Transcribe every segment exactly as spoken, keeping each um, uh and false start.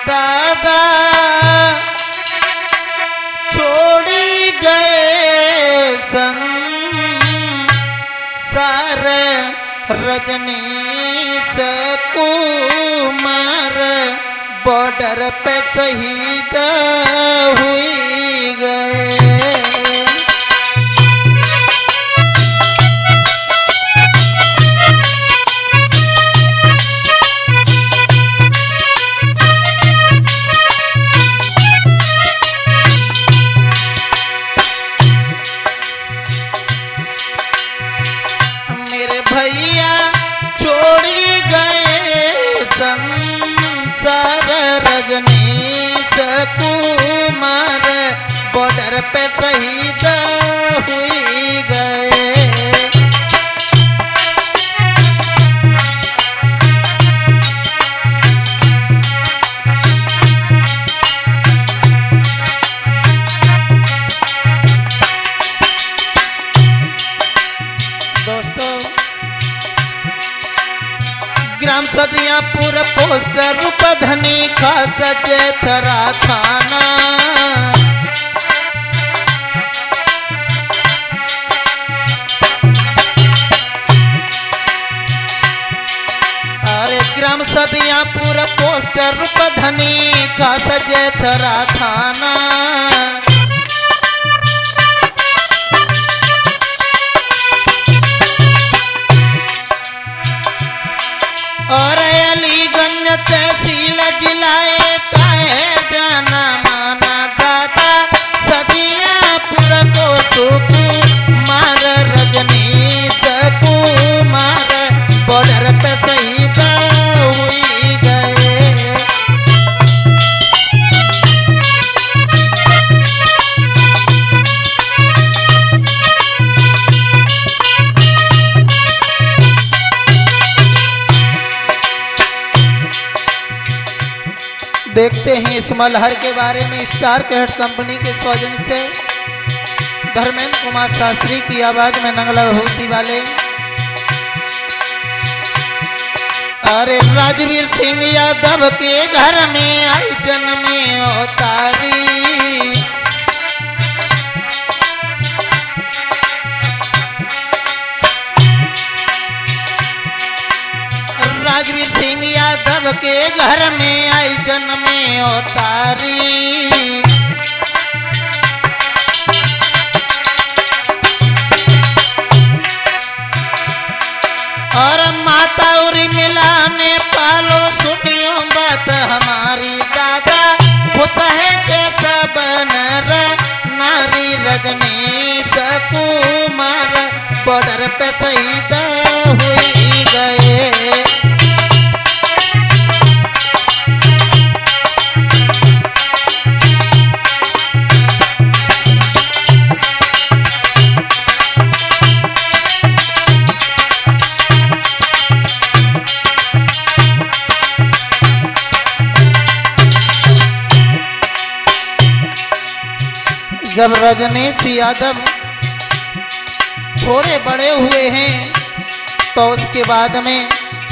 दादा छोड़ी गए संसार रजनीश कुमार बॉर्डर पे शहीद हुई गए। मेरे भैया छोड़ी गए संसार रजनीश कुमार बॉर्डर पे शहीद हुई गए। दोस्तों ग्राम सदियापुर पोस्टर रूपधनी खास जेथरा थाना अरे ग्राम सदियापुर पोस्टर रूपधनी खास जेथरा थाना और अलीगंज तहसील जिलाए काहे जाना माना दादा सदियापुर को सुकुमार रजनीश कुमार बॉर्डर पे शहीद हुई गए। देखते हैं इस मलहर के बारे में। स्टार कैट कंपनी के सौजन से धर्मेंद्र कुमार शास्त्री की आवाज में नंगला होती वाले अरे राजवीर सिंह यादव के घर में आई जन्मे अवतारी राजवीर सिंह यादव के घर में आई जन्मे अवतारी और माता उरी मिलाने पालो सुनियो बात हमारी दादा होता है कैसा बनर नारी रजनीश कुमार बॉर्डर पे शहीद हुई गए। जब रजनीश यादव थोड़े बड़े हुए हैं तो उसके बाद में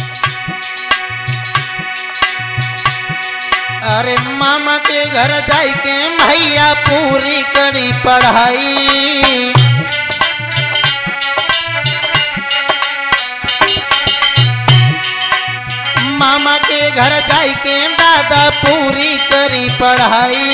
अरे मामा के घर जाई के भैया पूरी करी पढ़ाई मामा के घर जाई के दादा पूरी करी पढ़ाई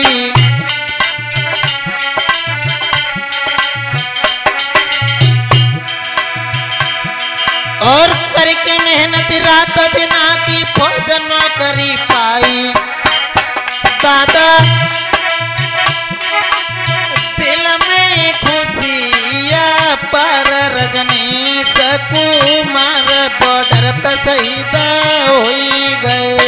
और करके मेहनत रात दिन की फौज नौकरी पाई दादा दिल में खुशिया पर रजनीश कुमार बॉर्डर पे शहीद हुई गए।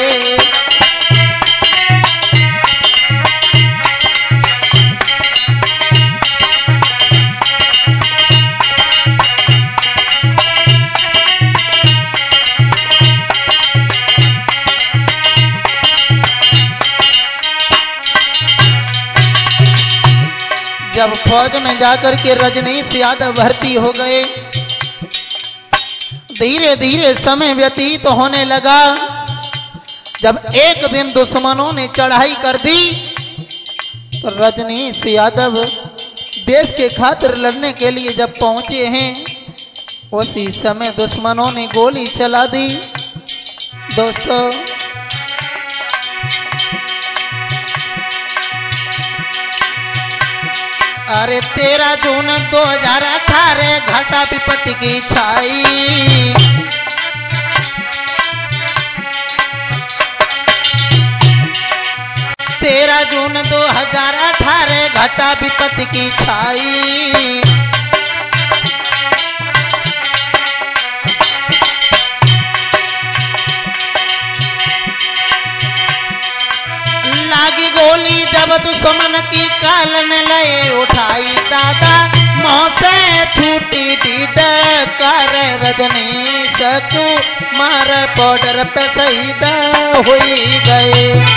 जब फौज में जाकर के रजनीश यादव भर्ती हो गए, धीरे धीरे समय व्यतीत होने लगा। जब एक दिन दुश्मनों ने चढ़ाई कर दी तो रजनीश यादव देश के खातिर लड़ने के लिए जब पहुंचे हैं उसी समय दुश्मनों ने गोली चला दी। दोस्तों अरे तेरह जून दो हजार अठारह घटा विपत्ति की छाई। तेरह जून दो हजार अठारह घटा विपत्ति की छाई। लागी गोली जब दुश्मन की कालन ले उठाई दादा मुँह से छूटी डीड कर रजनीश को मार बॉर्डर पे शहीद हुई गए।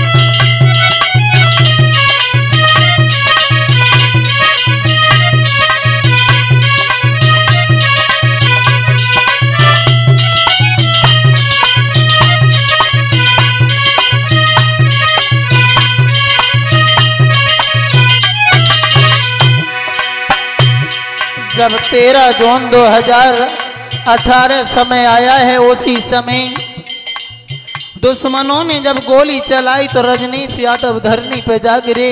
जब तेरह जून दो हजार अठारह समय आया है उसी समय दुश्मनों ने जब गोली चलाई तो रजनीश यादव धरनी पे जा गिरे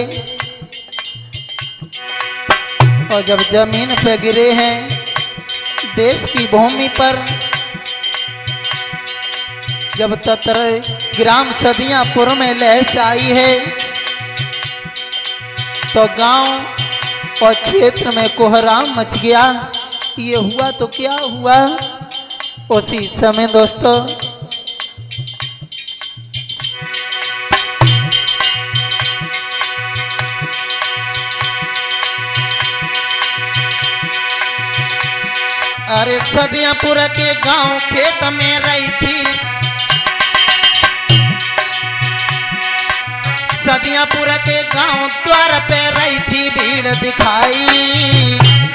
और जब जमीन पे गिरे हैं देश की भूमि पर जब तत्र ग्राम सदियापुर में लहस आई है तो गांव और क्षेत्र में कोहराम मच गया। ये हुआ तो क्या हुआ उसी समय दोस्तों अरे सदियापुर के गांव खेत में रही थी सदियापुर के गांव द्वार पे रही थी भीड़ दिखाई।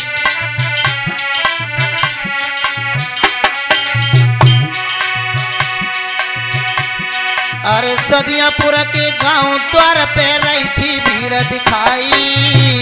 अरे सदियापुर के गांव द्वार पे रही थी भीड़ दिखाई।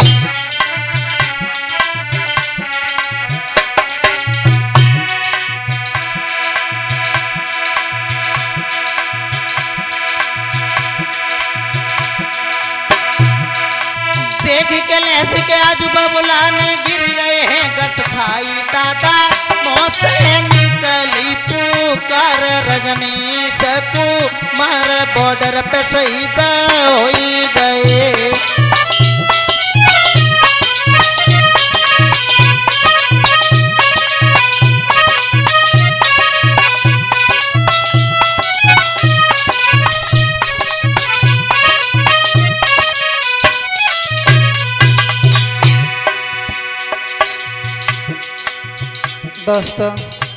देख के लहसी के आजू बबुलाने गिर गए हैं गस खाई दादा मुँह से निकली पुकार रजनीश को मार बॉर्डर पे शहीद हो गए। दोस्तों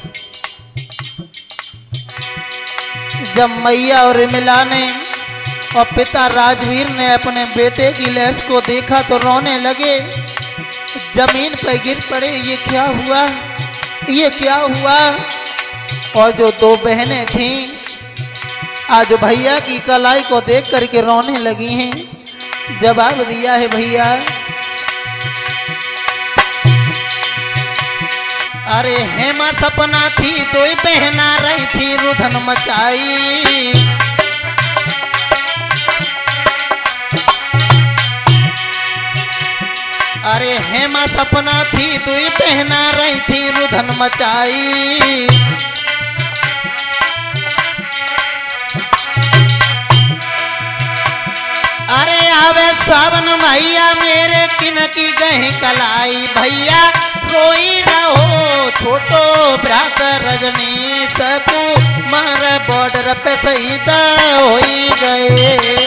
जब मैया और मिला ने और पिता राजवीर ने अपने बेटे की लाश को देखा तो रोने लगे, जमीन पर गिर पड़े। ये क्या हुआ, ये क्या हुआ। और जो दो बहनें थीं आज भैया की कलाई को देख करके रोने लगी हैं। जवाब दिया है भैया अरे हेमा सपना थी दो बहना रही थी रुधन मचाई। अरे हेमा सपना थी दो बहना रही थी रुधन मचाई। अरे आवे सावन भैया मेरे किन की गही कलाई। भैया रोई रहो छोटो भ्रात रजनीश को मार बॉर्डर पे शहीद हो गए।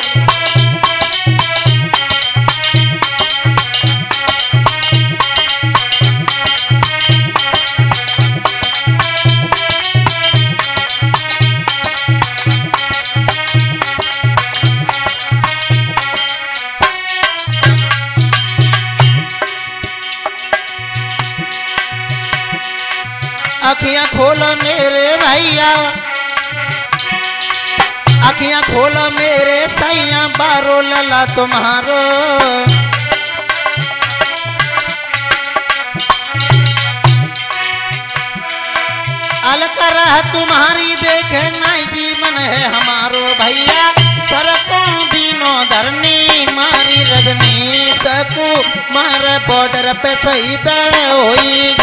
अखियां खोलो मेरे भैया अखियां खोलो मेरे सैया बारो लला तुम्हारो। अलकर तुम्हारी देखे नहीं जीवन है हमारो भैया। सरकों दिनों धरनी मारी रजनी सकू मार बॉर्डर पे शहीद होई